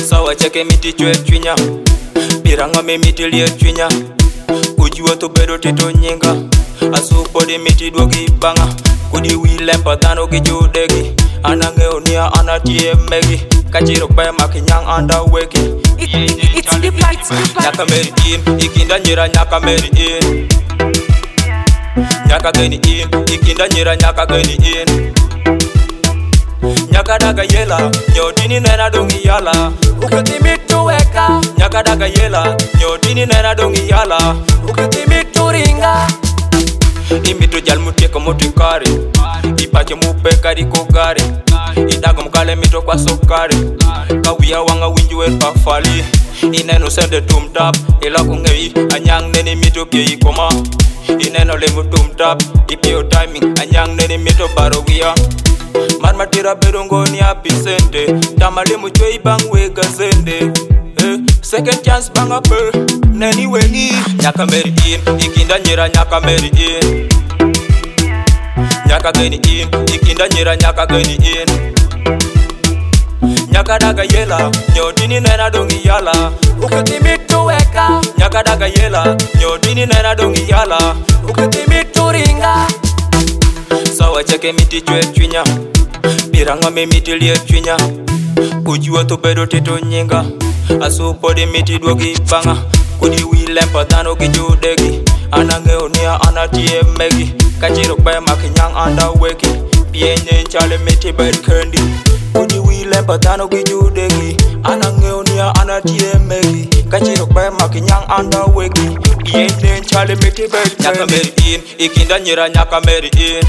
Sawa cheke miti chwe chwinya Biranga me miti liye chwinya Ujiwa to bedo tito nyinga Asupo di miti dwogi banga Kudi wilempa dhano gi judegi Anange unia anatie megi Kachiro pe makinyang anda weki It's the lights. Nyaka meri in, ikinda nyira nyaka meri in Nyaka geni in, ikinda nyira nyaka geni in Nyaka daga yela, nyotini nena dongi yala Ukitimitu weka, Nyaka daga yela, nyotini nena dongi yala ukitimitu ringa. Imitu jal mutieko mutikari Ipache mupe di kogari Idago mkale mito kwa sokari Kawia wanga winjuwe pafali Ineno sende tumtap Ila kungei anyang neni mito pye ikoma Ineno lemu tumtap Ipyo timing anyang neni mito barowia Man matira bedongo ni apisente Tamale muchwe ibang wega zende Second chance bang up Neni wengi Nyaka meri in Ikinda nyira nyaka meri in Nyaka geni in Ikinda nyira nyaka geni in Nyaka daga yela Nyotini nena dongi yala Ukitimitu weka, Nyaka daga yela Nyotini nena dongi yala ukitimitu ringa. Sawa cheke miti chwe chwinya Biranga me miti liye chwinya Ujiwa to bedo tito nyinga Asupo di miti dwogi banga Kudi wilempa dhano gi judegi Anange unia anatie megi Kachiro pe makinyang anda weki Pienye nchale miti bed kendi Kudi wilempa dhano gi judegi Anange unia anatie megi Kachiro pe makinyang anda weki Pienye nchale miti bed kendi Nyaka meri in, ikinda nyira nyaka meri in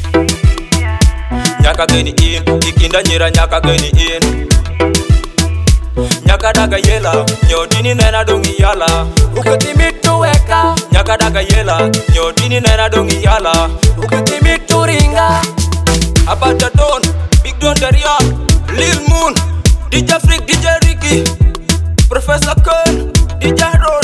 Nyaka geni in, ikinda nyira nyaka geni in Nyaka daga yela, nyotini nena dongi yala Ukitimitu weka, Nyaka daga yela, nyotini nena dongi yala ukitimitu ringa. Abata Don, Big Don Darian, Lil Moon DJ Freak, DJ Ricky Professor Kern, DJ Ro